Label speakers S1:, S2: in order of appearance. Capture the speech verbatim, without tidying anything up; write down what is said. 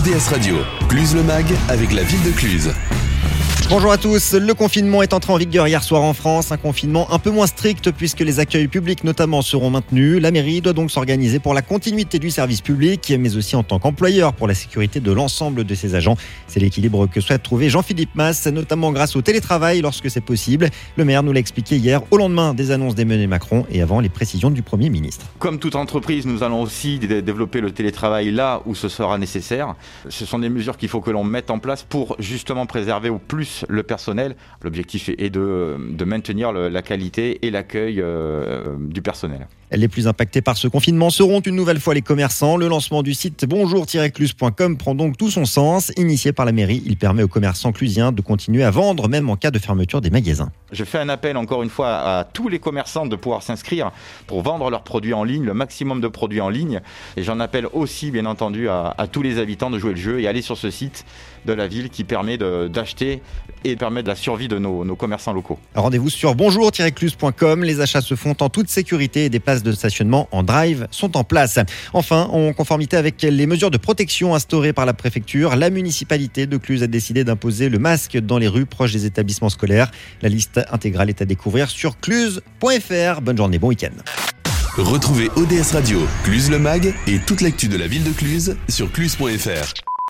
S1: D S Radio, Cluse le Mag avec la ville de Cluse.
S2: Bonjour à tous, le confinement est entré en vigueur hier soir en France, un confinement un peu moins strict puisque les accueils publics notamment seront maintenus. La mairie doit donc s'organiser pour la continuité du service public, mais aussi en tant qu'employeur pour la sécurité de l'ensemble de ses agents. C'est l'équilibre que souhaite trouver Jean-Philippe Mas, notamment grâce au télétravail lorsque c'est possible. Le maire nous l'a expliqué hier au lendemain des annonces d'Emmanuel Macron et avant les précisions du Premier ministre.
S3: Comme toute entreprise, nous allons aussi dé- développer le télétravail là où ce sera nécessaire. Ce sont des mesures qu'il faut que l'on mette en place pour justement préserver au plus le personnel. L'objectif est de, de maintenir le, la qualité et l'accueil euh, du personnel.
S2: Les plus impactés par ce confinement seront une nouvelle fois les commerçants. Le lancement du site bonjour tiret cluse point com prend donc tout son sens. Initié par la mairie, il permet aux commerçants clusiens de continuer à vendre, même en cas de fermeture des magasins.
S3: Je fais un appel encore une fois à tous les commerçants de pouvoir s'inscrire pour vendre leurs produits en ligne, le maximum de produits en ligne. Et j'en appelle aussi, bien entendu, à, à tous les habitants de jouer le jeu et aller sur ce site de la ville qui permet de, d'acheter et permet de la survie de nos, nos commerçants locaux.
S2: Rendez-vous sur bonjour tiret cluse point com. Les achats se font en toute sécurité et des places de stationnement en drive sont en place. Enfin, en conformité avec les mesures de protection instaurées par la préfecture, la municipalité de Cluse a décidé d'imposer le masque dans les rues proches des établissements scolaires. La liste intégrale est à découvrir sur cluse point f r. Bonne journée, bon week-end.
S1: Retrouvez O D S Radio, Cluse le Mag et toute l'actu de la ville de Cluse sur cluse point f r.